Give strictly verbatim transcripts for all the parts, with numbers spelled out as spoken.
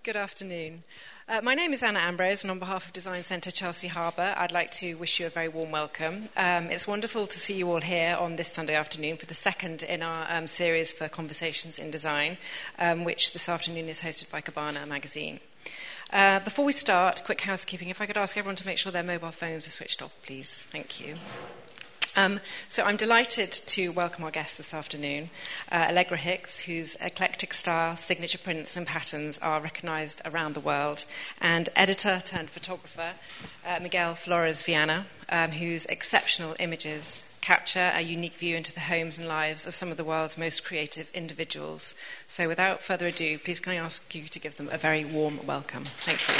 Good afternoon. Uh, my name is Anna Ambrose, and on behalf of Design Centre Chelsea Harbour, I'd like to wish you a very warm welcome. Um, it's wonderful to see you all here on this Sunday afternoon for the second in our um, series for Conversations in Design, um, which this afternoon is hosted by Cabana magazine. Uh, before we start, quick housekeeping. If I could ask everyone to make sure their mobile phones are switched off, please. Thank you. Um, so I'm delighted to welcome our guest this afternoon, uh, Allegra Hicks, whose eclectic style, signature prints and patterns are recognised around the world, and editor turned photographer, uh, Miguel Flores Viana, um, whose exceptional images capture a unique view into the homes and lives of some of the world's most creative individuals. So without further ado, please can I ask you to give them a very warm welcome. Thank you.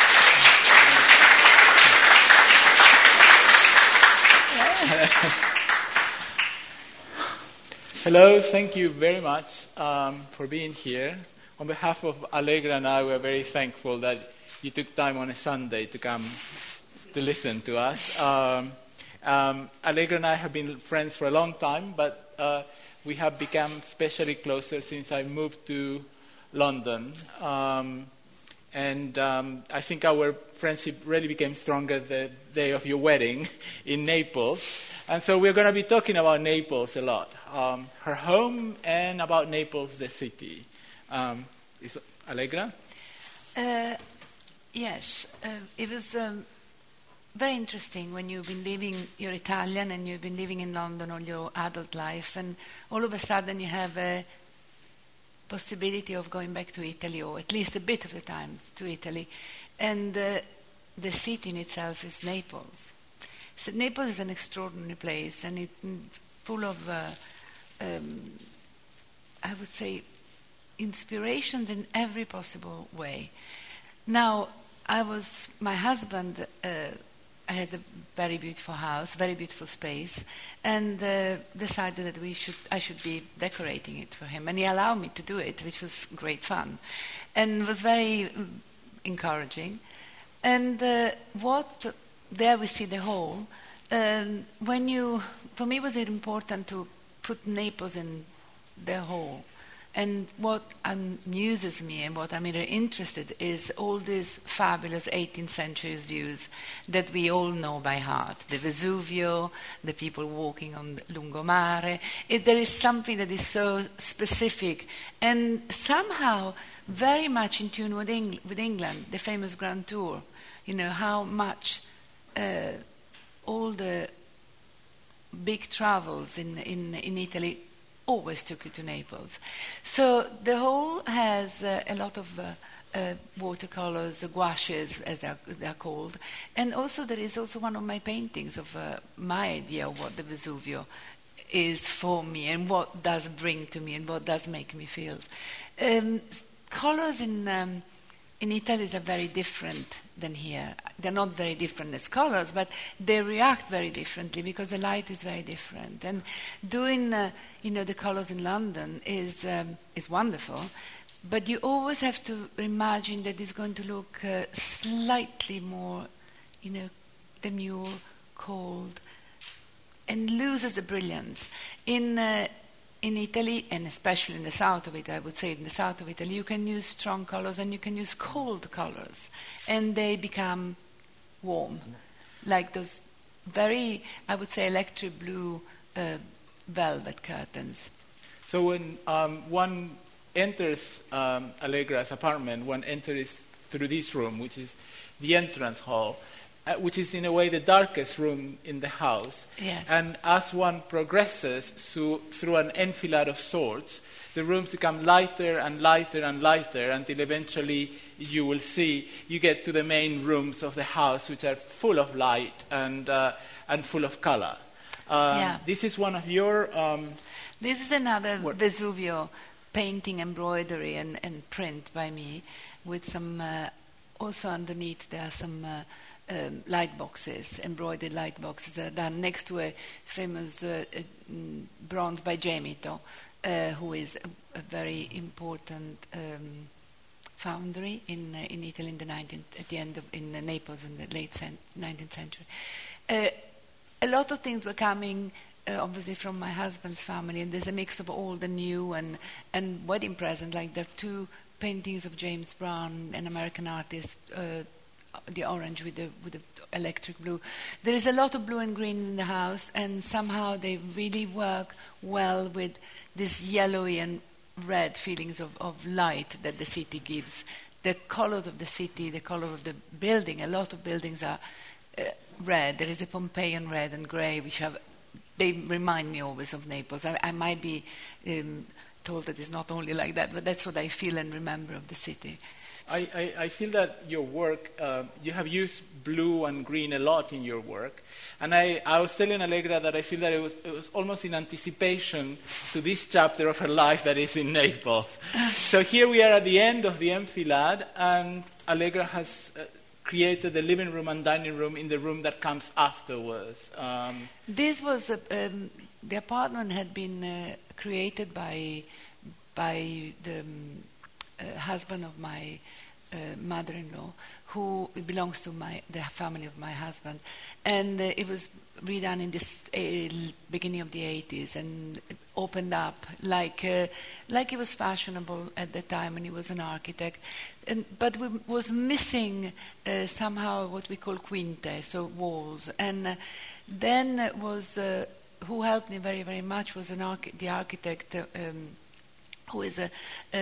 Hello, thank you very much um, for being here. On behalf of Allegra and I, we're very thankful that you took time on a Sunday to come to listen to us. Um, um, Allegra and I have been friends for a long time, but uh, we have become especially closer since I moved to London. Um, and um, I think our friendship really became stronger the day of your wedding in Naples. And so we're going to be talking about Naples a lot, um, her home and about Naples, the city. Um, is Allegra? Uh, yes, uh, it was um, very interesting when you've been living, you're Italian and you've been living in London all your adult life, and all of a sudden you have a possibility of going back to Italy, or at least a bit of the time to Italy. And uh, the city in itself is Naples. So Naples is an extraordinary place, and it's full of, uh, um, I would say, inspirations in every possible way. Now, I was, my husband, uh, I had a very beautiful house, very beautiful space, and uh, decided that we should, I should be decorating it for him, and he allowed me to do it, which was great fun, and was very um, encouraging. And uh, what there we see the whole. Um, when you, for me, was it important to put Naples in the whole. And what amuses me and what I'm really interested is all these fabulous eighteenth century views that we all know by heart. The Vesuvio, the people walking on the Lungomare. It, there is something that is so specific and somehow very much in tune with, Eng- with England, the famous Grand Tour. You know, how much uh, all the big travels in, in, in Italy always took you to Naples. So the whole has uh, a lot of uh, uh, watercolors, gouaches, as they're, they're called. And also there is also one of my paintings of uh, my idea of what the Vesuvio is for me and what does bring to me and what does make me feel. Um, colors in... Um, In Italy, are very different than here. They're not very different as colors, but they react very differently because the light is very different. And doing, uh, you know, the colors in London is um, is wonderful, but you always have to imagine that it's going to look uh, slightly more, you know, demure, cold, and loses the brilliance. In uh, In Italy, and especially in the south of Italy, I would say in the south of Italy, you can use strong colors and you can use cold colors, and they become warm, like those very, I would say, electric blue uh, velvet curtains. So when um, one enters um, Allegra's apartment, one enters through this room, which is the entrance hall, Uh, which is in a way the darkest room in the house. Yes. And as one progresses through, through an enfilade of sorts, the rooms become lighter and lighter and lighter until eventually you will see you get to the main rooms of the house, which are full of light and uh, and full of color. Um, yeah. This is one of your... Um, this is another what? Vesuvio painting, embroidery and, and print by me, with some... Uh, also underneath there are some... Uh, Um, light boxes, embroidered light boxes that are done next to a famous uh, uh, bronze by Gemito, uh, who is a, a very important um, foundry in uh, in Italy in the nineteenth, at the end of in uh, Naples in the late cen- nineteenth century. Uh, a lot of things were coming, uh, obviously, from my husband's family, and there's a mix of all the new and and wedding present. Like there are two paintings of James Brown, an American artist, uh, the orange with the with the electric blue. There is a lot of blue and green in the house, and somehow they really work well with this yellowy and red feelings of, of light that the city gives. The colors of the city, the color of the building, a lot of buildings are uh, red. There is a Pompeian red and grey, which have, they remind me always of Naples. I, I might be um, told that it's not only like that, but that's what I feel and remember of the city. I, I, I feel that your work, uh, you have used blue and green a lot in your work. And I, I was telling Allegra that I feel that it was, it was almost in anticipation to this chapter of her life that is in Naples. So here we are at the end of the enfilade, and Allegra has uh, created the living room and dining room in the room that comes afterwards. Um, this was, a, um, the apartment had been uh, created by, by the um, uh, husband of my Uh, mother-in-law, who belongs to my the family of my husband, and uh, it was redone in this uh, beginning of the eighties and opened up like uh, like it was fashionable at the time, and he was an architect, and, but we was missing uh, somehow what we call quinte, so walls, and uh, then was uh, who helped me very very much was an arch- the architect uh, um, who is a, a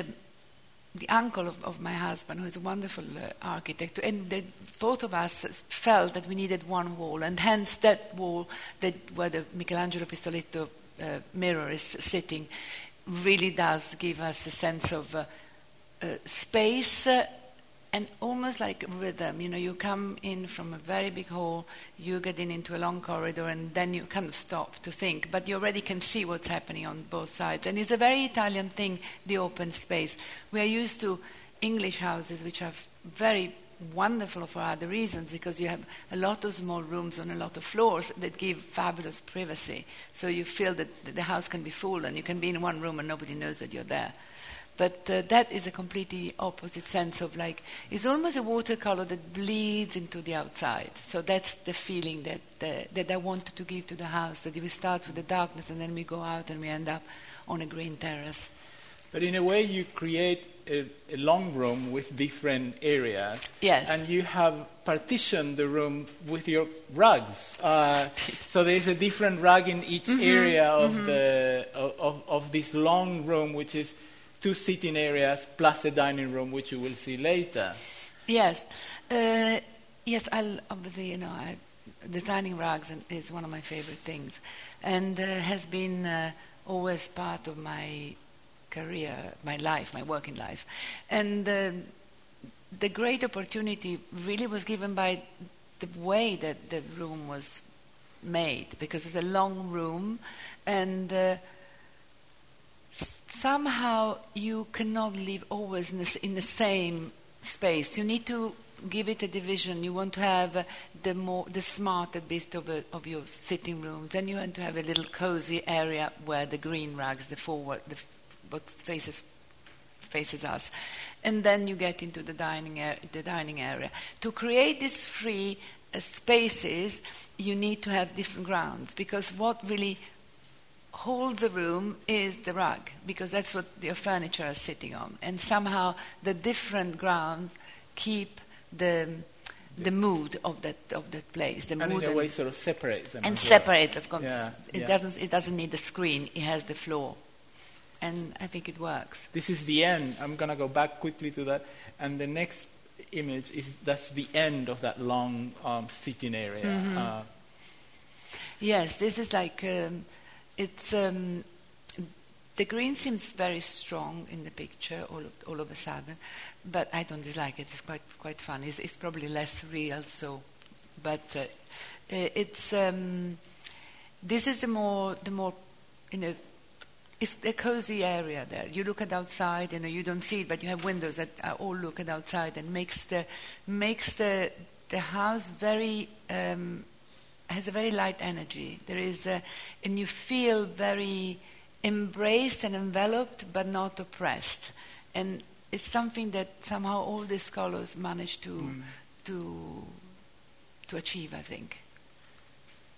the uncle of, of my husband, who is a wonderful uh, architect, and the, both of us felt that we needed one wall, and hence that wall, that where the Michelangelo Pistoletto uh, mirror is sitting, really does give us a sense of uh, uh, space uh, and almost like rhythm. You know, you come in from a very big hall, you get in into a long corridor, and then you kind of stop to think, but you already can see what's happening on both sides. And it's a very Italian thing, the open space. We are used to English houses, which are very wonderful for other reasons, because you have a lot of small rooms on a lot of floors that give fabulous privacy. So you feel that the house can be full, and you can be in one room and nobody knows that you're there. But uh, that is a completely opposite sense of like, it's almost a watercolor that bleeds into the outside. So that's the feeling that uh, that I wanted to give to the house, that we start with the darkness and then we go out and we end up on a green terrace. But in a way you create a, a long room with different areas. Yes. And you have partitioned the room with your rugs. Uh, so there's a different rug in each mm-hmm, area of, mm-hmm. the, of, of this long room, which is two sitting areas plus a dining room, which you will see later. Yes, uh, yes. I'll obviously, you know, I, designing rugs is one of my favorite things, and uh, has been uh, always part of my career, my life, my working life, and uh, the great opportunity really was given by the way that the room was made, because it's a long room, and. Uh, Somehow you cannot live always in the, in the same space. You need to give it a division. You want to have uh, the more the smarter bit of, a, of your sitting rooms. Then you want to have a little cozy area where the green rugs, the forward, the what faces faces us, and then you get into the dining ar- the dining area. To create these free uh, spaces, you need to have different grounds, because what really hold the room is the rug, because that's what your furniture is sitting on, and somehow the different grounds keep the the mood of that of that place. The and mood in a way, sort of separates them. And as well. separates, of course. Yeah, it yeah. doesn't it doesn't need the screen. It has the floor, and I think it works. This is the end. I'm gonna go back quickly to that, and the next image is that's the end of that long um, sitting area. Mm-hmm. Uh, yes, this is like. Um, It's um, the green seems very strong in the picture all of, all of a sudden, but I don't dislike it. It's quite quite fun. It's, it's probably less real, so, but uh, it's um, this is the more the more you know. It's a cozy area there. You look at outside, you know, you don't see it, but you have windows that are all look at outside, and makes the makes the the house very. Um, has a very light energy. There is a, and you feel very embraced and enveloped, but not oppressed. And it's something that somehow all the scholars managed to mm. to to achieve, I think.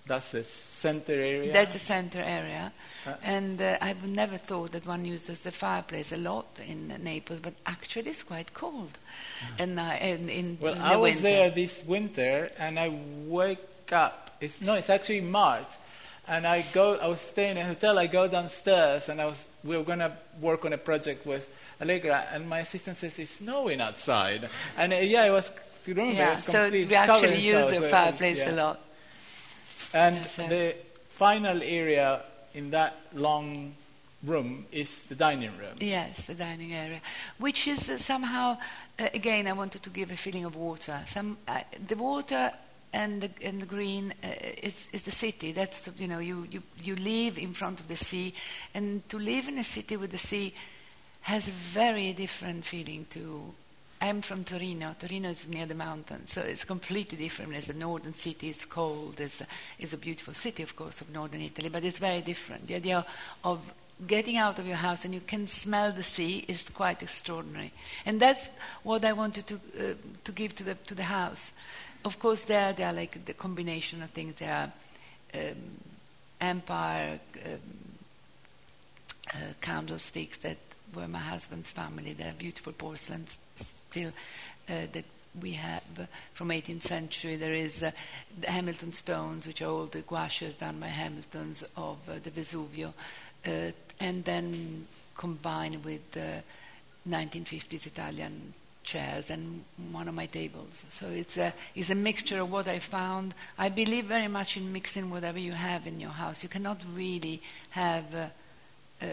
That's the center area? That's the center area. Uh, and uh, I've never thought that one uses the fireplace a lot in uh, Naples, but actually it's quite cold and, uh, in, in, well, in I the was winter. there this winter, and I wake up. It's, no, it's actually March. And I go. I was staying in a hotel. I go downstairs, and I was. We were going to work on a project with Allegra, and my assistant says it's snowing outside. And uh, yeah, it was. You remember? Yeah, it was so complete we covered actually in use snow, the so it was- fireplace yeah. a lot. And So- the final area in that long room is the dining room. Yes, the dining area, which is uh, somehow, uh, again, I wanted to give a feeling of water. Some uh, the water and the and the green uh, is is the city. That's the- you know you, you you live in front of the sea, and to live in a city with the sea has a very different feeling to. I'm from Torino. Torino is near the mountains, so it's completely different. As the northern city, it's cold. It's a, it's a beautiful city, of course, of northern Italy, but it's very different. The idea of getting out of your house and you can smell the sea is quite extraordinary, and that's what I wanted to uh, to give to the to the house. Of course, there there are like the combination of things. There are um, empire um, uh, candlesticks that were my husband's family. They're beautiful porcelains still uh, that we have uh, from eighteenth century. There is uh, the Hamilton stones, which are all the gouaches done by Hamiltons of uh, the Vesuvio, uh, and then combined with uh, nineteen fifties Italian chairs and one of my tables. So it's a, it's a mixture of what I found. I believe very much in mixing whatever you have in your house. You cannot really have uh, uh,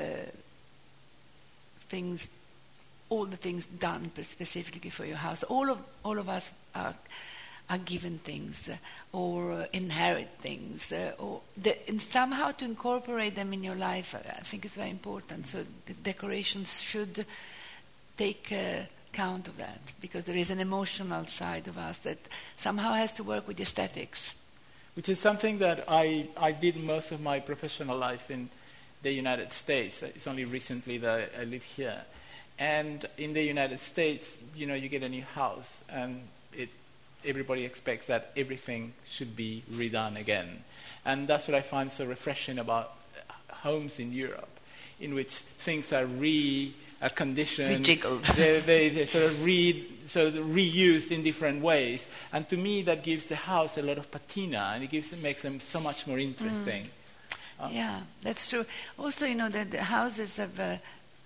things, all the things done specifically for your house. All of all of us are are given things uh, or uh, inherit things, uh, or the, and somehow to incorporate them in your life. I, I think it's very important. So the decorations should take uh, count of that, because there is an emotional side of us that somehow has to work with aesthetics. Which is something that I, I did most of my professional life in the United States. It's only recently that I, I live here. And in the United States, you know, you get a new house, and it, everybody expects that everything should be redone again. And that's what I find so refreshing about homes in Europe, in which things are re uh, conditioned, Rejiggled. they, they, they sort of re, sort of reused in different ways. And to me, that gives the house a lot of patina, and it gives it makes them so much more interesting. Mm. Uh, yeah, that's true. Also, you know, the, the houses have uh,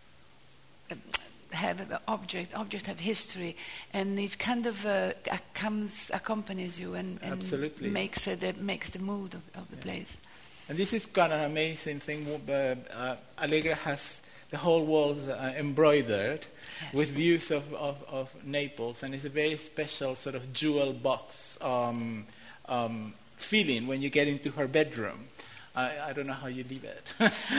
have an object, object have history, and it kind of uh, comes accompanies you and, and Absolutely. makes uh, that makes the mood of, of the Yeah. place. And this is kind of an amazing thing. Uh, uh, Allegra has the whole walls uh, embroidered Yes. with views of, of, of Naples, and it's a very special sort of jewel box um, um, feeling when you get into her bedroom. I, I don't know how you leave it.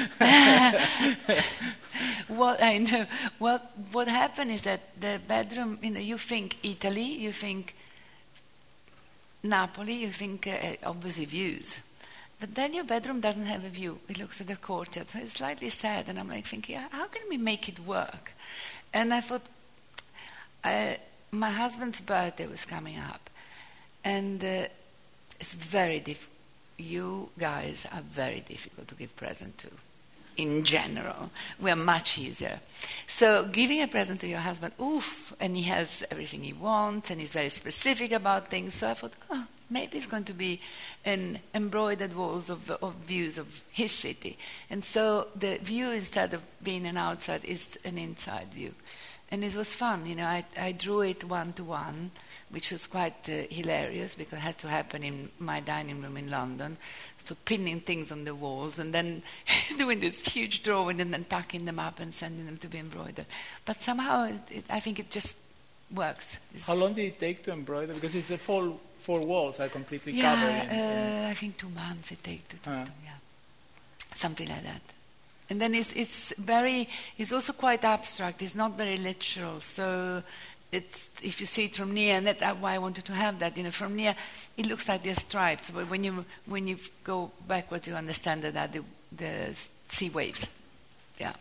What I know, what what happened is that the bedroom, you know, you think Italy, you think Napoli, you think uh, obviously views. But then your bedroom doesn't have a view. It looks at the courtyard. So it's slightly sad. And I'm like thinking, how can we make it work? And I thought, uh, my husband's birthday was coming up. And uh, it's very difficult. You guys are very difficult to give present to. In general, we're much easier. So giving a present to your husband, oof, and he has everything he wants, and he's very specific about things. So I thought, oh, maybe it's going to be an embroidered walls of, of views of his city. And so the view, instead of being an outside, is an inside view. And it was fun, you know, I, I drew it one-to-one, which was quite uh, hilarious, because it had to happen in my dining room in London. So pinning things on the walls and then doing this huge drawing and then packing them up and sending them to be embroidered. But somehow, it, it, I think it just works. It's How long did it take to embroider? Because it's the four, four walls are completely yeah, covered. In, in uh, I think two months it takes to do Uh. them, yeah. Something like that. And then it's, it's very, it's also quite abstract. It's not very literal. So it's, if you see it from near, and that's why I wanted to have that, you know, from near, it looks like they're stripes. But when you when you go backwards, you understand that they're the, the sea waves. Yeah.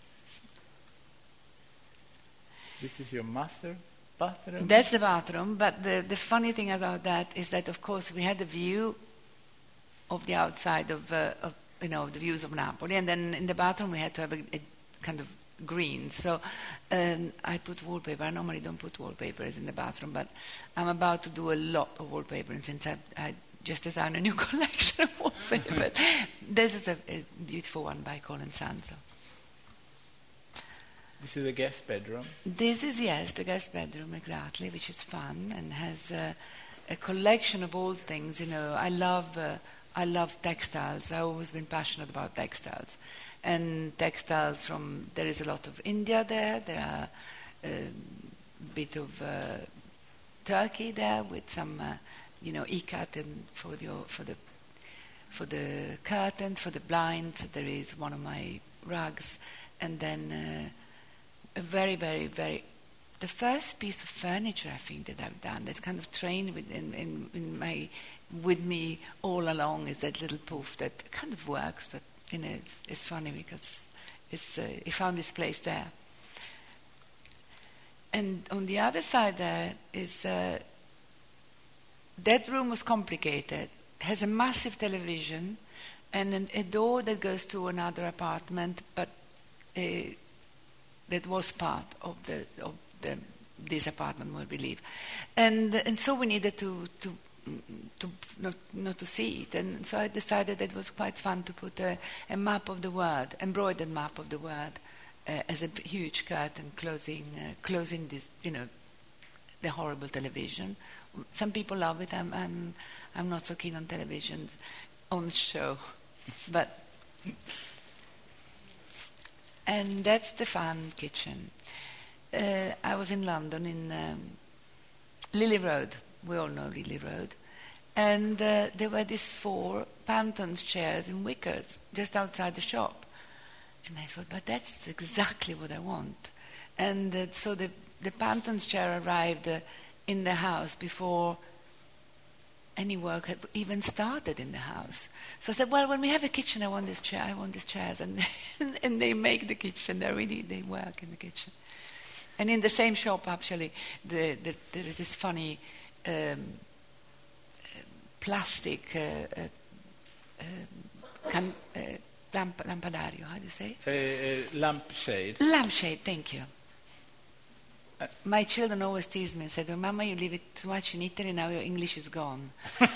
This is your master bathroom? That's the bathroom. But the, the funny thing about that is that, of course, we had a view of the outside of, uh, of you know the views of Napoli, and then in the bathroom we had to have a, a kind of green. So um, I put wallpaper. I normally don't put wallpapers in the bathroom, but I'm about to do a lot of wallpaper, and since I, I just designed a new collection of wallpaper, this is a, a beautiful one by Colin Sanso. This is the guest bedroom. This is, yes, the guest bedroom, exactly, which is fun and has uh, a collection of old things. You know, I love, uh, I love textiles. I've always been passionate about textiles. And textiles from, there is a lot of India there. There are a bit of uh, Turkey there with some, uh, you know, ikat and for the, for the, for the curtains, for the blinds. There is one of my rugs. And then... Uh, A very, very, very... The first piece of furniture, I think, that I've done that's kind of trained with, in, in, in my, with me all along is that little poof that kind of works, but, you know, it's, it's funny because it's, uh, I found this place there. And on the other side there is... Uh, that room was complicated. It has a massive television and an, a door that goes to another apartment, but... Uh, that was part of the of the this apartment where we live, and and so we needed to to to not not to see it, and so I decided that it was quite fun to put a, a map of the world, embroidered map of the world, uh, as a huge curtain closing uh, closing this, you know, the horrible television. Some people love it. I'm I'm I'm not so keen on televisions on show, but. And that's the fun kitchen. Uh, I was in London in um, Lily Road. We all know Lily Road. And uh, there were these four Pantons chairs in wickers just outside the shop. And I thought, but that's exactly what I want. And uh, so the, the Pantons chair arrived uh, in the house before any work had even started in the house. So I said, well, when we have a kitchen, I want this chair, I want these chairs. And, and they make the kitchen. They really, they work in the kitchen. And in the same shop, actually, the, the, there is this funny um, uh, plastic uh, uh, uh, can, uh, lamp, lampadario, how do you say? A, a lampshade. Lampshade, thank you. My children always tease me and said, oh, Mama, you live it too much in Italy, now your English is gone.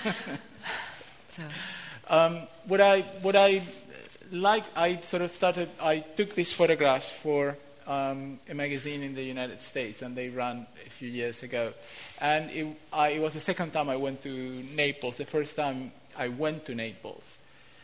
so. um, what I what I like, I sort of started, I took these photographs for um, a magazine in the United States, and they ran a few years ago. And it, I, it was the second time I went to Naples. The first time I went to Naples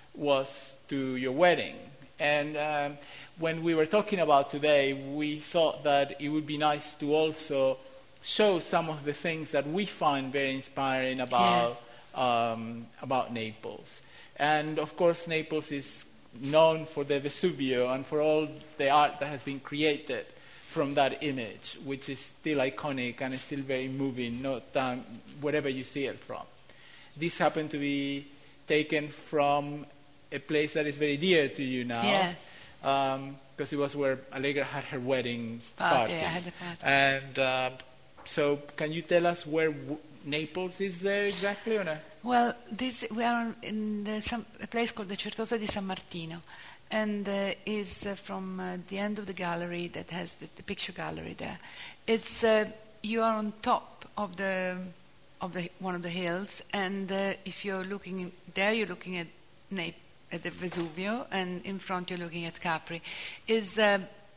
was to your wedding. And um, when we were talking about today, we thought that it would be nice to also show some of the things that we find very inspiring about yeah. um, about Naples. And of course, Naples is known for the Vesuvio and for all the art that has been created from that image, which is still iconic and is still very moving, no time, wherever you see it from. This happened to be taken from a place that is very dear to you now. Yes. Because um, it was where Allegra had her wedding party. party. I had the party. And uh, so can you tell us where w- Naples is there exactly? Or no? Well, this, we are in the, some, a place called the Certosa di San Martino, and uh, is uh, from uh, the end of the gallery that has the, the picture gallery there. It's uh, you are on top of the of the one of the hills, and uh, if you're looking in, there, you're looking at Naples. At the Vesuvio, and in front you're looking at Capri. Is uh,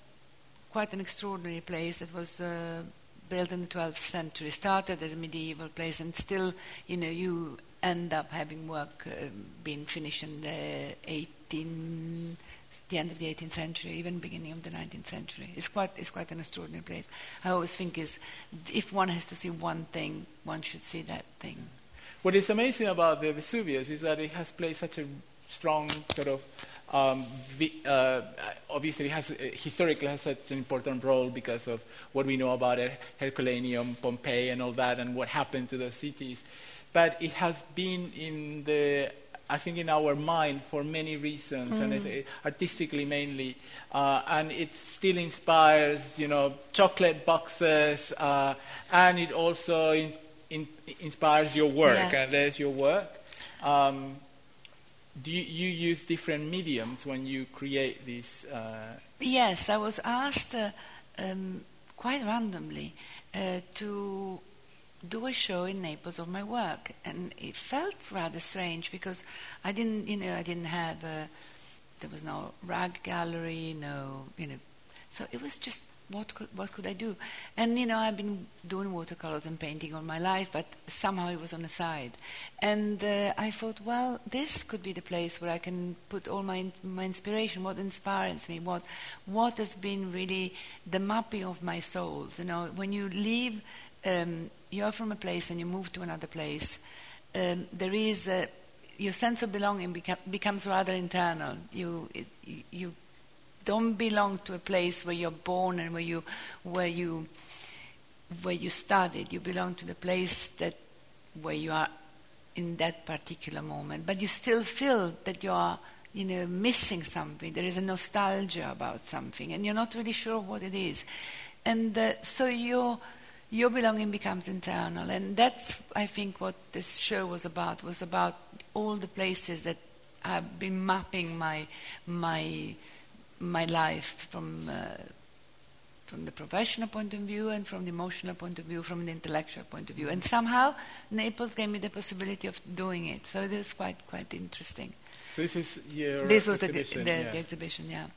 quite an extraordinary place that was uh, built in the twelfth century, started as a medieval place, and still, you know, you end up having work uh, being finished in the eighteen, the end of the eighteenth century, even beginning of the nineteenth century. It's quite, it's quite an extraordinary place. I always think is, if one has to see one thing, one should see that thing. What is amazing about the Vesuvius is that it has played such a strong sort of, um, vi- uh, obviously it has, uh, historically has such an important role because of what we know about it, Herculaneum, Pompeii and all that, and what happened to those cities. But it has been in the, I think, in our mind for many reasons, mm. and it's, uh, artistically mainly, uh, and it still inspires, you know, chocolate boxes, uh, and it also in, in, inspires your work, yeah. and there's your work. Um, do you, you use different mediums when you create these? Uh... Yes, I was asked uh, um, quite randomly uh, to do a show in Naples of my work, and it felt rather strange because I didn't, you know, I didn't have, a, there was no rag gallery, no, you know, so it was just what could what could I do? And you know, I've been doing watercolors and painting all my life, but somehow it was on the side, and uh, I thought, well, this could be the place where I can put all my my inspiration, what inspires me, what what has been really the mapping of my souls. You know, when you leave. Um, you're from a place and you move to another place, um, there is a, your sense of belonging beca- becomes rather internal. You, it, you you don't belong to a place where you're born and where you where you where you studied. You belong to the place that where you are in that particular moment. But you still feel that you are, you know, missing something. There is a nostalgia about something, and you're not really sure what it is. And uh, so you're. Your belonging becomes internal, and that's, I think, what this show was about. Was about all the places that I've been mapping my my my life from uh, from the professional point of view, and from the emotional point of view, from the intellectual point of view. And somehow Naples gave me the possibility of doing it. So it was quite quite interesting. So this is your this was exhibition, the, the, yeah. the exhibition, yeah.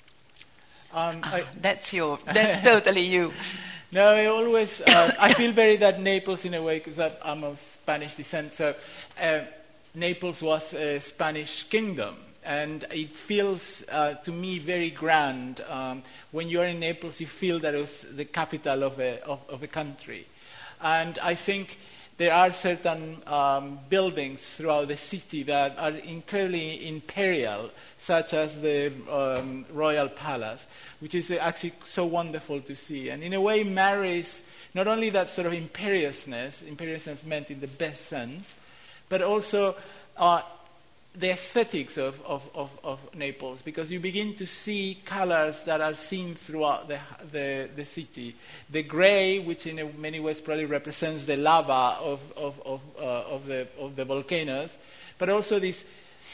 Um, ah, I, that's your. That's totally you. No, I always. Uh, I feel very that Naples, in a way, because I'm of Spanish descent. So uh, Naples was a Spanish kingdom, and it feels uh, to me very grand. Um, when you are in Naples, you feel that it was the capital of a of, of a country, and I think. There are certain um, buildings throughout the city that are incredibly imperial, such as the um, Royal Palace, which is actually so wonderful to see. And in a way marries not only that sort of imperiousness, imperiousness meant in the best sense, but also uh, the aesthetics of, of, of, of Naples, because you begin to see colors that are seen throughout the, the, the city. The gray, which in a, many ways probably represents the lava of, of, of, uh, of, the, of the volcanoes, but also these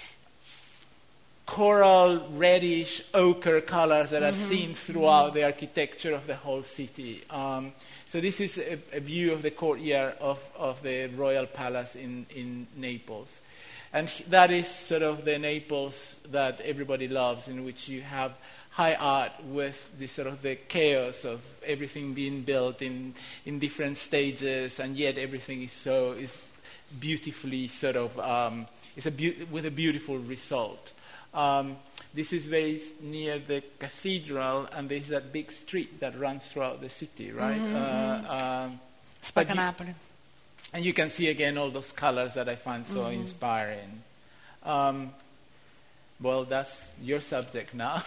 coral, reddish, ochre colors that mm-hmm. are seen throughout mm-hmm. the architecture of the whole city. Um, so this is a, a view of the courtyard of, of the Royal Palace in, in Naples. And that is sort of the Naples that everybody loves, in which you have high art with this sort of the chaos of everything being built in, in different stages, and yet everything is so is beautifully sort of um, it's a be- with a beautiful result. Um, this is very near the cathedral, and there's that big street that runs throughout the city, right? Mm-hmm. Uh, um, Spacanapoli. And you can see again all those colors that I find so mm-hmm. inspiring. Um, well, that's your subject now.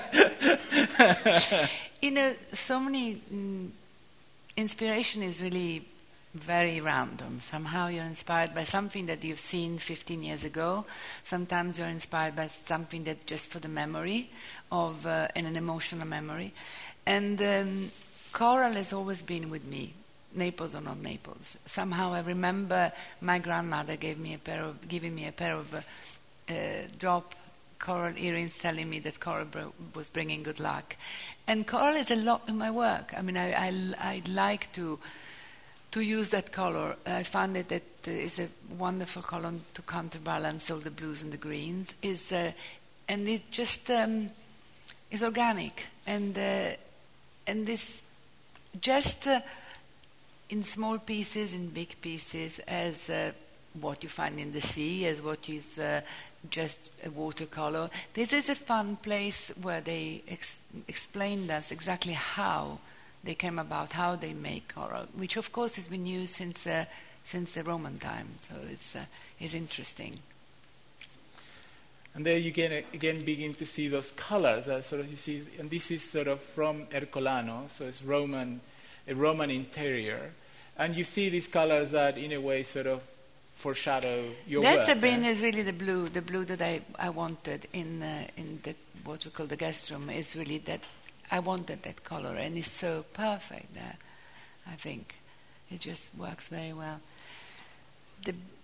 You know, so many mm, inspiration is really very random. Somehow you're inspired by something that you've seen fifteen years ago. Sometimes you're inspired by something that just for the memory of uh, and an emotional memory. And um, coral has always been with me. Naples or not Naples. Somehow I remember my grandmother gave me a pair of, giving me a pair of uh, uh, drop coral earrings, telling me that coral bro- was bringing good luck. And coral is a lot in my work. I mean, I, I, I like to to use that color. I found it that uh, is a wonderful color to counterbalance all the blues and the greens. Is uh, and it just um, is organic, and uh, and this just. Uh, in small pieces, in big pieces, as uh, what you find in the sea, as what is uh, just a watercolor. This is a fun place where they ex- explained us exactly how they came about, how they make coral, which of course has been used since uh, since the Roman time. So it's uh, it's interesting. And there you again, again begin to see those colors. Uh, sort of you see, and this is sort of from Ercolano, so it's Roman, a Roman interior. And you see these colors that, in a way, sort of foreshadow your That's work. That's eh? is really the blue. The blue that I, I wanted in uh, in the, what we call the guest room is really that I wanted that color, and it's so perfect there. I think it just works very well. The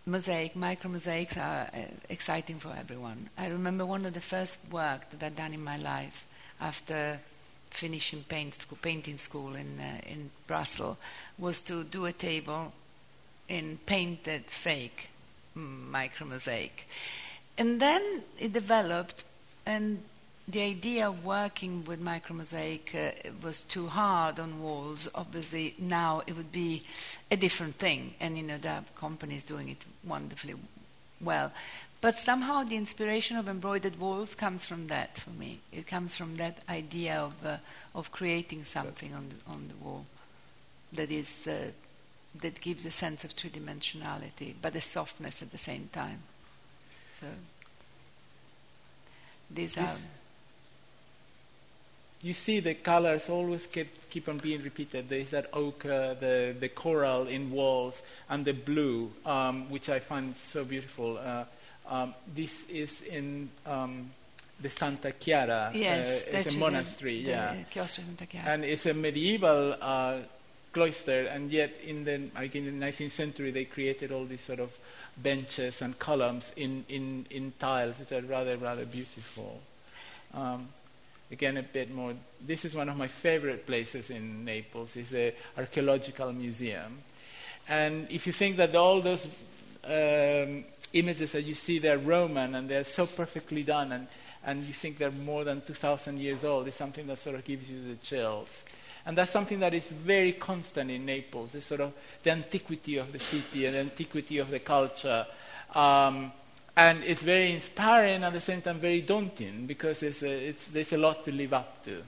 mosaic, micro mosaics are uh, exciting for everyone. I remember one of the first work that I'd done in my life after finishing paint school, painting school in uh, in Brussels was to do a table in painted fake micro mosaic, and then it developed, and the idea of working with micro mosaic uh, was too hard on walls. Obviously, now it would be a different thing, and you know there are companies doing it wonderfully well. But somehow the inspiration of embroidered walls comes from that for me. It comes from that idea of uh, of creating something on the, on the wall that is uh, that gives a sense of three-dimensionality, but a softness at the same time. So these This are. You see the colors always keep, keep on being repeated. There's that ochre, the, the coral in walls, and the blue, um, which I find so beautiful. Uh, um, this is in um, the Santa Chiara. Yes, uh, it's that's a monastery, the, yeah. the Chiostro Santa Chiara. And it's a medieval uh, cloister, and yet in the, like in the nineteenth century they created all these sort of benches and columns in, in, in tiles, which are rather, rather beautiful. Um, Again, a bit more. This is one of my favorite places in Naples. It's the archaeological museum, and if you think that all those um, images that you see, they're Roman and they're so perfectly done, and, and you think they're more than two thousand years old, it's something that sort of gives you the chills. And that's something that is very constant in Naples. The sort of the antiquity of the city and the antiquity of the culture. Um, And it's very inspiring, at the same time very daunting, because it's a, it's, there's a lot to live up to.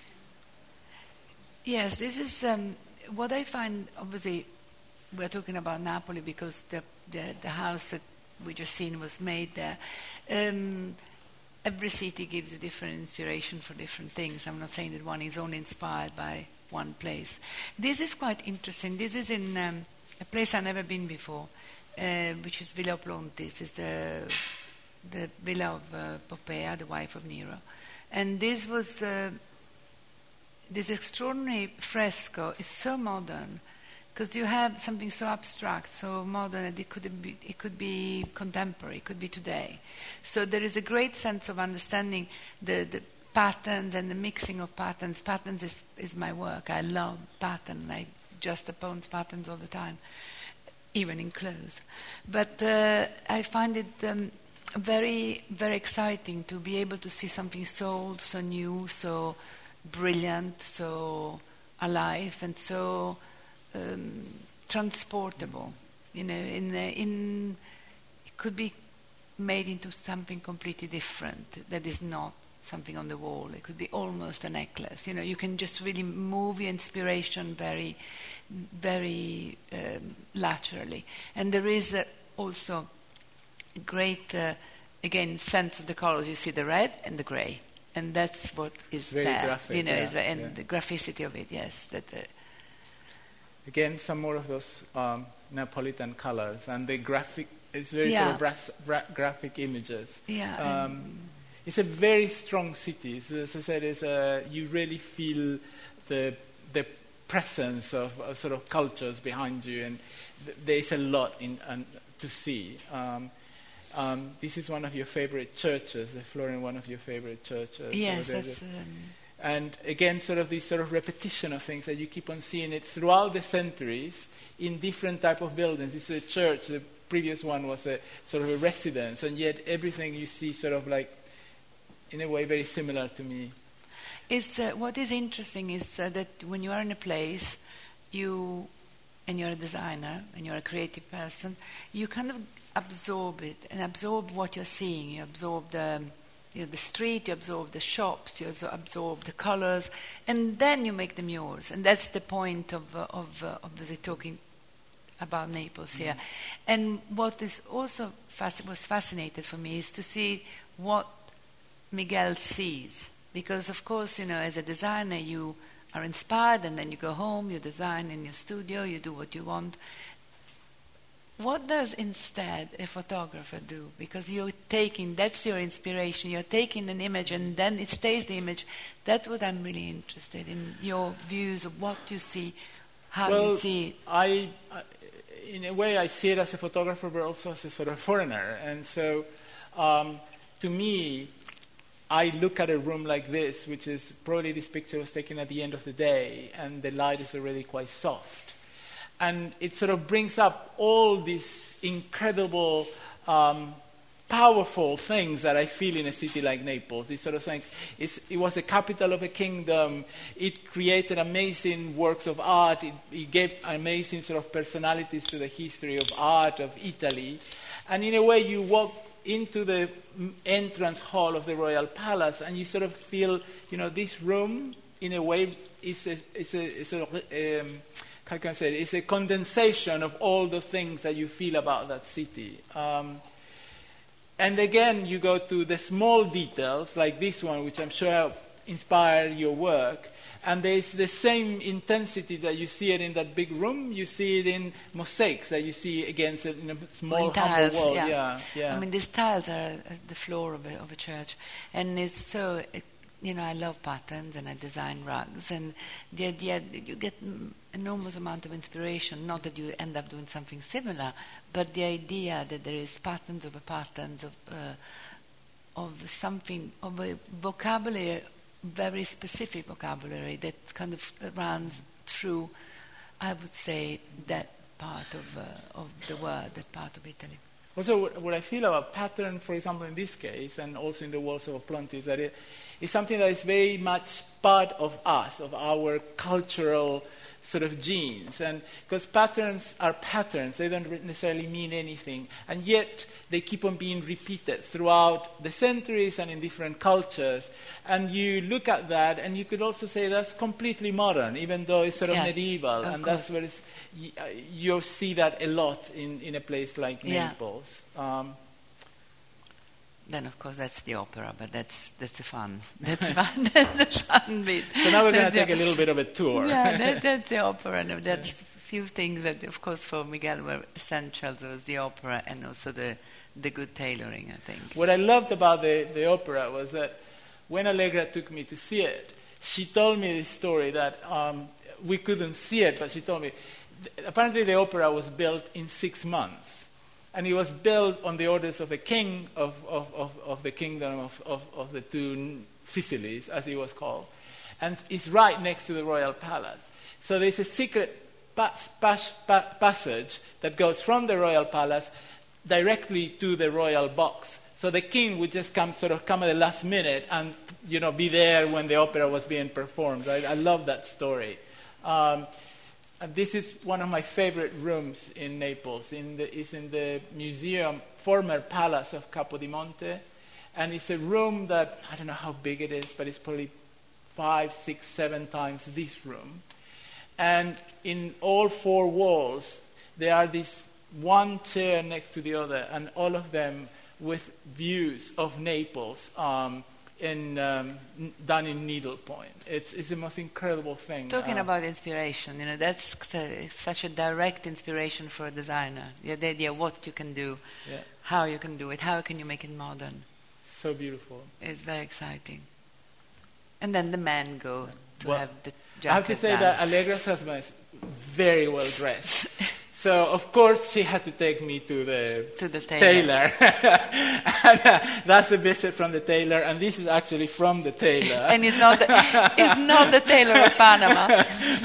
Yes, this is um, what I find. Obviously, we're talking about Napoli because the, the the house that we just seen was made there. Um, every city gives you different inspiration for different things. I'm not saying that one is only inspired by one place. This is quite interesting. This is in um, a place I've never been before. Uh, which is Villa Oplontis, is the the villa of uh, Popea, the wife of Nero, and this was uh, this extraordinary fresco. Is so modern because you have something so abstract, so modern, that it could be it could be contemporary, it could be today. So there is a great sense of understanding the the patterns and the mixing of patterns. Patterns is is my work. I love pattern. I juxtapose patterns all the time, even in clothes. But uh, I find it um, very, very exciting to be able to see something so old, so new, so brilliant, so alive, and so um, transportable. You know, in, uh, in it could be made into something completely different that is not something on the wall. It could be almost a necklace. You know, you can just really move your inspiration very, very um, laterally. And there is uh, also a great, uh, again, sense of the colors. You see the red and the grey, and that's what is very there. graphic, you know, yeah, is, and yeah. the graphicity of it. Yes, that. Uh, Again, some more of those um, Neapolitan colors, and the graphic. It's very Yeah. sort of brass, bra- graphic images. Yeah, Um, it's a very strong city. So, as I said, it's a, you really feel the the presence of, of sort of cultures behind you, and th- there's a lot in um, to see. Um, um, this is one of your favorite churches, the Florence, one of your favorite churches. yes, So there's that's. a- Um, and again, sort of this sort of repetition of things that you keep on seeing it throughout the centuries in different type of buildings. This is a church. The previous one was a sort of a residence, and yet everything you see sort of like, in a way, very similar to me. It's, uh, what is interesting is uh, that when you are in a place, you, and you're a designer, and you're a creative person, you kind of absorb it, and absorb what you're seeing. You absorb the, you know, the street, you absorb the shops, you also absorb the colors, and then you make them yours. And that's the point of, uh, of uh, obviously talking about Naples here. And what is also fasc- was fascinating for me is to see what Miguel sees. Because, of course, you know, as a designer, you are inspired, and then you go home, you design in your studio, you do what you want. What does instead a photographer do? Because you're taking, that's your inspiration, you're taking an image and then it stays the image. That's what I'm really interested in, your views of what you see, how well, you see it. I, I, in a way, I see it as a photographer, but also as a sort of foreigner. And so, um, to me, I look at a room like this, which is probably this picture was taken at the end of the day, and the light is already quite soft. And it sort of brings up all these incredible, um, powerful things that I feel in a city like Naples. These sort of things. It's, it was the capital of a kingdom. It created amazing works of art. It, it gave amazing sort of personalities to the history of art of Italy. And in a way, you walk into the entrance hall of the Royal Palace, and you sort of feel, you know, this room, in a way, is a, is a, is a um, how can I say it? It's a condensation of all the things that you feel about that city. Um, And again, you go to the small details, like this one, which I'm sure inspired your work. And there's the same intensity that you see it in that big room. You see it in mosaics that you see against it in a small, in tiles, humble wall. yeah. Yeah, yeah. I mean, these tiles are at the floor of a, of a church. And it's so, it, you know, I love patterns and I design rugs. And the idea that you get an enormous amount of inspiration, not that you end up doing something similar, but the idea that there is patterns over patterns of uh, of something, of a vocabulary, very specific vocabulary that kind of runs through, I would say, that part of uh, of the world, that part of Italy. Also, what, what I feel about pattern, for example, in this case, and also in the walls of Oplonti, is that it is something that is very much part of us, of our cultural sort of genes. And because patterns are patterns, they don't necessarily mean anything, and yet they keep on being repeated throughout the centuries and in different cultures. And you look at that, and you could also say that's completely modern, even though it's sort of yes, medieval. of And course. that's where it's, you, uh, you see that a lot in, in a place like Yeah. Naples. Um, Then, of course, that's the opera, but that's that's the fun. That's fun. That's the fun bit. so now we're going to That's take the- a little bit of a tour. Yeah, that, that's the opera. And there's a few things that, of course, for Miguel were essential. There was the opera and also the the good tailoring, I think. What I loved about the, the opera was that when Allegra took me to see it, she told me this story that um, we couldn't see it, but she told me, th- apparently the opera was built in six months. And it was built on the orders of the king of, of, of, of the kingdom of, of, of the two Sicilies, as it was called. And it's right next to the royal palace. So there's a secret pas- pas- pa- passage that goes from the royal palace directly to the royal box. So the king would just come, sort of come at the last minute and, you know, be there when the opera was being performed. Right? I love that story. Um, And this is one of my favorite rooms in Naples. In the, it's in the museum, former palace of Capodimonte. And it's a room that, I don't know how big it is, but it's probably five, six, seven times this room. And in all four walls, there are these one chair next to the other, and all of them with views of Naples, um, in, um, n- done in needlepoint. It's, it's the most incredible thing. Talking Uh, about inspiration, you know, that's c- such a direct inspiration for a designer. The, the idea what you can do, yeah, how you can do it, how can you make it modern. so beautiful. It's very exciting. And then the men go to Well, have the jacket I have to say done. that Allegra's husband is very well dressed. So, of course, she had to take me to the To the tailor. tailor. And, uh, that's a visit from the tailor, and this is actually from the tailor. And it's not the, it's not the tailor of Panama.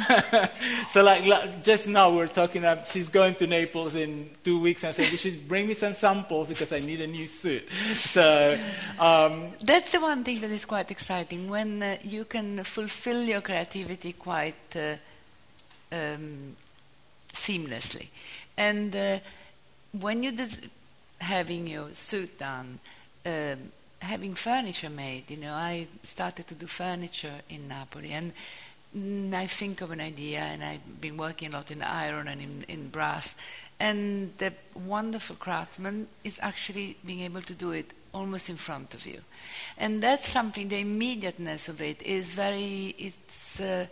So, like, like, just now we're talking about she's going to Naples in two weeks, and I said, you should bring me some samples because I need a new suit. So, um, That's the one thing that is quite exciting, when uh, you can fulfill your creativity quite uh, um, seamlessly. And uh, when you des- having your suit done, um, having furniture made, you know, I started to do furniture in Napoli, and mm, I think of an idea, and I've been working a lot in iron and in, in brass, and the wonderful craftsman is actually being able to do it almost in front of you. And that's something, the immediateness of it is very, it's uh,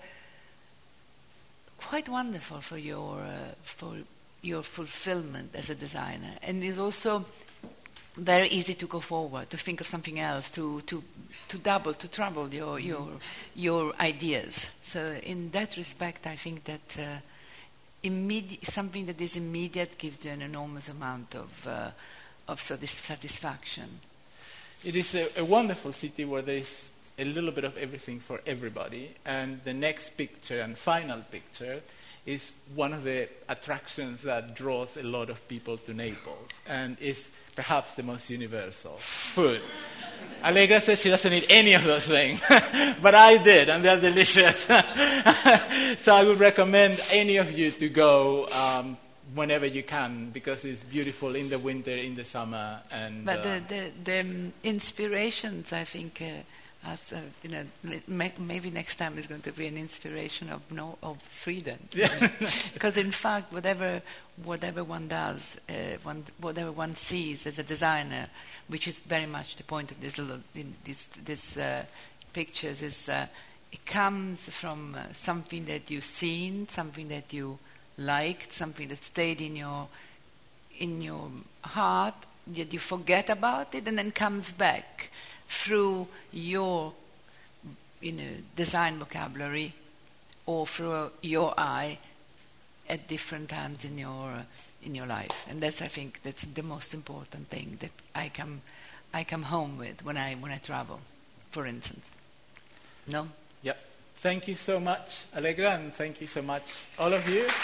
quite wonderful for your uh, for your fulfillment as a designer, and it's also very easy to go forward, to think of something else, to to to double, to trouble your your your ideas. So in that respect, I think that uh, immediate, something that is immediate gives you an enormous amount of uh, of satis- satisfaction. It is a, a wonderful city where there is a little bit of everything for everybody. And the next picture and final picture is one of the attractions that draws a lot of people to Naples and is perhaps the most universal: food. Allegra says she doesn't eat any of those things, but I did, and they're delicious. So I would recommend any of you to go um, whenever you can, because it's beautiful in the winter, in the summer. And But uh, the, the, the um, inspirations, I think, uh, as, uh, you know, may, maybe next time is going to be an inspiration of no, of Sweden. Because in fact, whatever whatever one does, uh, one, whatever one sees as a designer, which is very much the point of this little in this this uh, pictures, is uh, it comes from uh, something that you've seen, something that you liked, something that stayed in your in your heart, yet you forget about it, and then comes back through your, you know, design vocabulary, or through your eye at different times in your uh, in your life. And that's, I think, that's the most important thing that I come I come home with when I when I travel, for instance. No? Yep. Thank you so much, Allegra, and thank you so much, all of you.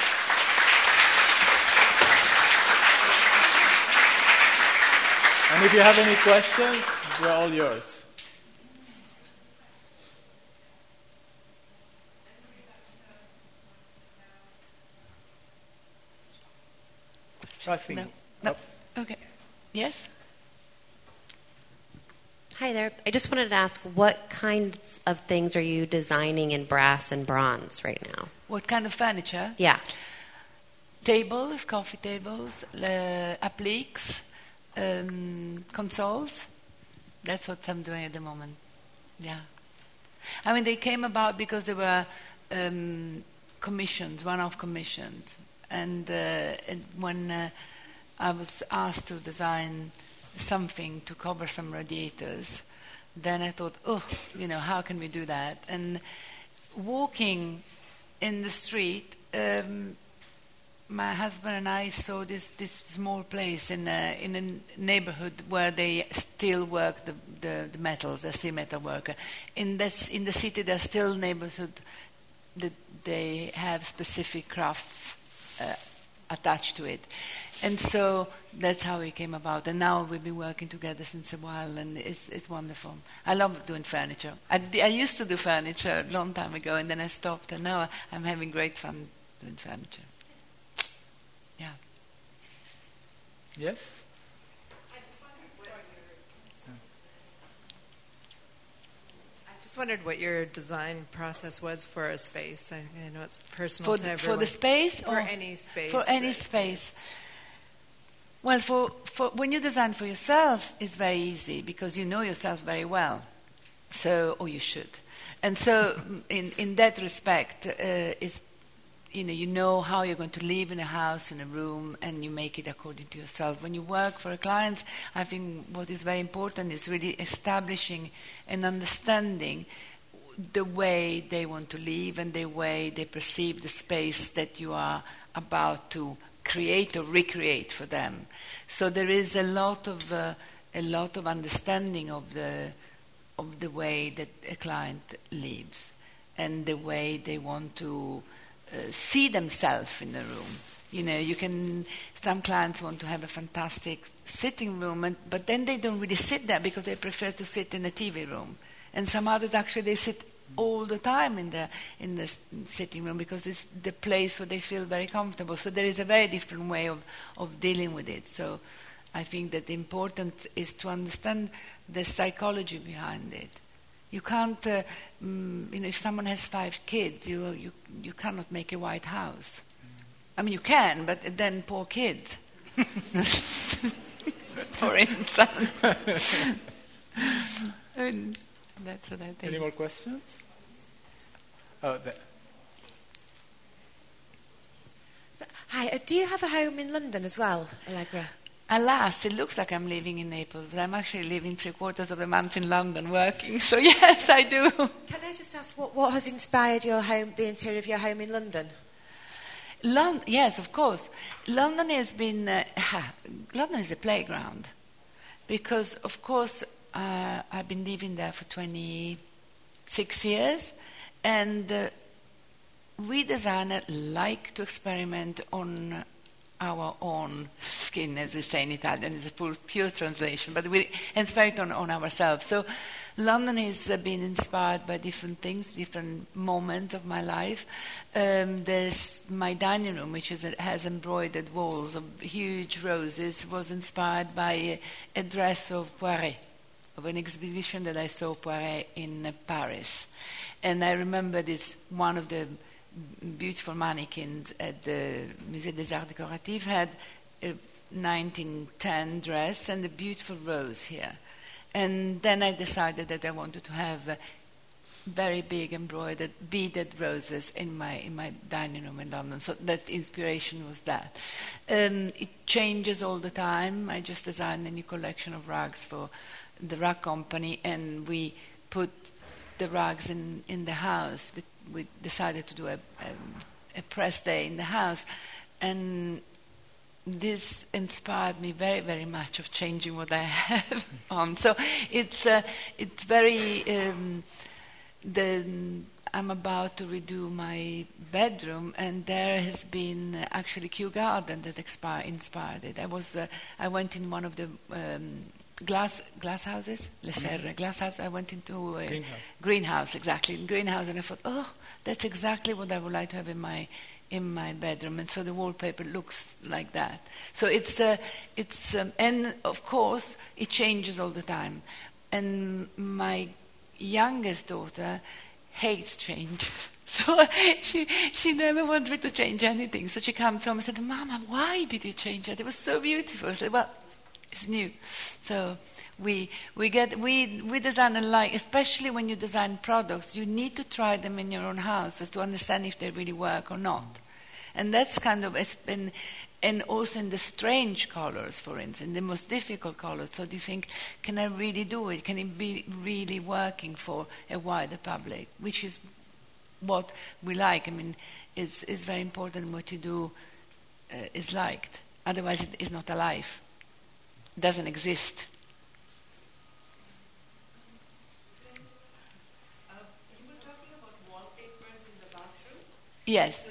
And if you have any questions, we're all yours. I think. No. No. Okay. Yes? Hi there. I just wanted to ask, what kinds of things are you designing in brass and bronze right now? What kind of furniture? Yeah. Tables, coffee tables, uh, appliques, um, consoles. That's what I'm doing at the moment. Yeah. I mean, they came about because they were um, commissions, one-off commissions. And, uh, and when uh, I was asked to design something to cover some radiators, then I thought, oh, you know, how can we do that? And walking in the street, um, my husband and I saw this, this small place in a, in a neighborhood where they still work the, the, the metals, they're still metal worker. In this, in the city, there's still neighborhood that they have specific crafts uh, attached to it. And so that's how it came about. And now we've been working together since a while, and it's, it's wonderful. I love doing furniture. I, I used to do furniture a long time ago, and then I stopped, and now I'm having great fun doing furniture. Yeah. Yes? I just wondered what your, I just wondered what your design process was for a space. I, I know it's personal For to the, everyone. for the space? For or any space. For any space. Well, for, for when you design for yourself, it's very easy because you know yourself very well. So, or you should. And so, in, in that respect, uh, it's, you know, you know how you're going to live in a house, in a room, and you make it according to yourself. When you work for a client, I think what is very important is really establishing and understanding the way they want to live and the way they perceive the space that you are about to create or recreate for them. So there is a lot of uh, a lot of understanding of the of the way that a client lives and the way they want to uh, see themselves in the room. You know, you can. Some clients want to have a fantastic sitting room, and, but then they don't really sit there because they prefer to sit in a T V room. And some others actually they sit all the time in the in the sitting room because it's the place where they feel very comfortable. So there is a very different way of, of dealing with it. So I think that the important is to understand the psychology behind it. You can't, uh, mm, you know, if someone has five kids, you you you cannot make a white house. I mean, you can, but then poor kids, for instance. And that's what I think. Any more questions? Oh, there. So, hi, uh, do you have a home in London as well, Allegra? Alas, it looks like I'm living in Naples, but I'm actually living three quarters of a month in London working. So yes, I do. Can I just ask what, what has inspired your home, the interior of your home in London? Lon- yes, of course. London has been, uh, London is a playground because, of course, uh, I've been living there for twenty-six years, and uh, we designers like to experiment on our own skin, as we say in Italian. It's a pure, pure translation, but we experiment on, on ourselves. So London has uh, been inspired by different things, different moments of my life. Um, there's my dining room, which is, has embroidered walls of huge roses, was inspired by a, a dress of Poiret, of an exhibition that I saw Poiret in uh, Paris. And I remember this, one of the beautiful mannequins at the Musée des Arts Décoratifs had a nineteen ten dress and a beautiful rose here. And then I decided that I wanted to have uh, very big embroidered beaded roses in my in my dining room in London. So that inspiration was that. Um, it changes all the time. I just designed a new collection of rugs for the rug company, and we put the rugs in, in the house. We, we decided to do a, a, a press day in the house, and this inspired me very, very much of changing what I have on. So it's uh, it's very. Um, the I'm about to redo my bedroom, and there has been uh, actually Kew Garden that expi- inspired it. I was uh, I went in one of the um, glass glass houses, Le Serre glass house. I went into a Greenhouse. greenhouse, exactly, in greenhouse, and I thought, oh, that's exactly what I would like to have in my in my bedroom, and so the wallpaper looks like that. So it's uh, it's um, and of course it changes all the time. And my youngest daughter hates change, so she she never wants me to change anything. So she comes home and said, "Mama, why did you change it? It was so beautiful." I said, "Well, it's new." So we we get we we design alike, especially when you design products. You need to try them in your own house to understand if they really work or not. And that's kind of it's been, and also in the strange colors, for instance, the most difficult colors. So do you think, can I really do it? Can it be really working for a wider public? Which is what we like. I mean, it's it's very important what you do uh, is liked. Otherwise, it is not alive. It doesn't exist. Uh, you were talking about wallpapers in the bathroom? Yes.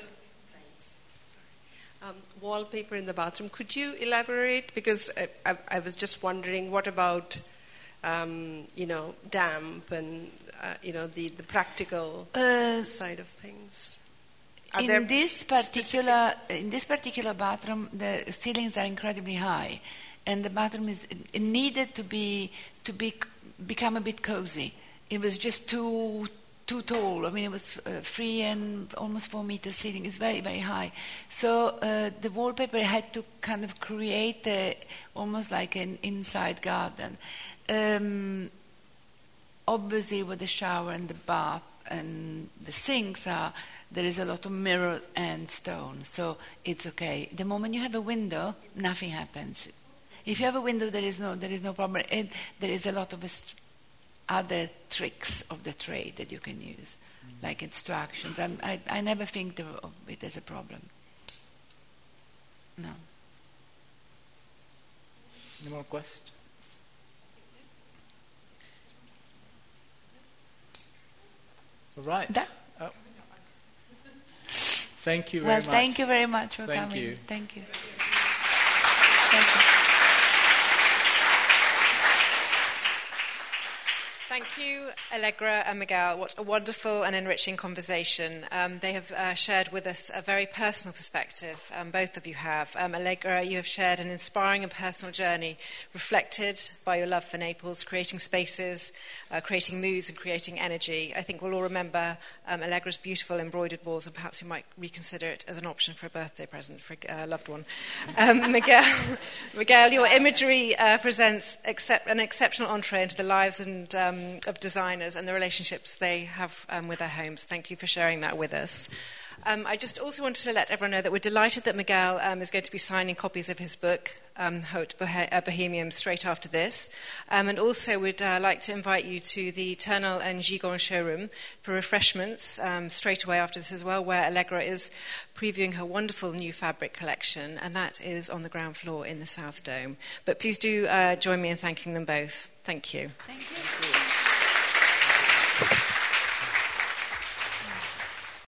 Um, wallpaper in the bathroom. Could you elaborate? Because I, I, I was just wondering, what about, um, you know, damp and, uh, you know, the, the practical Uh, side of things? Are there in this s- particular in this particular bathroom, the ceilings are incredibly high, and the bathroom is it needed to be to be become a bit cozy. It was just too too tall. I mean, it was uh, three and almost four meters ceiling. It's very very high. So uh, the wallpaper had to kind of create a, almost like an inside garden. Um, obviously, with the shower and the bath and the sinks are. There is a lot of mirrors and stone, so it's okay. The moment you have a window, nothing happens. If you have a window, there is no there is no problem. And there is a lot of est- other tricks of the trade that you can use, mm. like instructions. And I I never think of it as a problem. No. Any more questions? All right. That- Oh. Thank you very well, much. thank you very much for Thank coming. you. Thank you. Thank you. Thank you, Allegra and Miguel. What a wonderful and enriching conversation. Um, they have uh, shared with us a very personal perspective, um, both of you have. Um, Allegra, you have shared an inspiring and personal journey reflected by your love for Naples, creating spaces, uh, creating moods and creating energy. I think we'll all remember um, Allegra's beautiful embroidered walls, and perhaps we might reconsider it as an option for a birthday present for a uh, loved one. Um, Miguel, Miguel, your imagery uh, presents excep- an exceptional entree into the lives and um, um, of designers and the relationships they have um, with their homes. Thank you for sharing that with us. Um, I just also wanted to let everyone know that we're delighted that Miguel um, is going to be signing copies of his book, um, Haute Bohemian, straight after this. Um, and also we'd uh, like to invite you to the Ternal and Gigon showroom for refreshments um, straight away after this as well, where Allegra is previewing her wonderful new fabric collection, and that is on the ground floor in the South Dome. But please do uh, join me in thanking them both. Thank you. Thank you.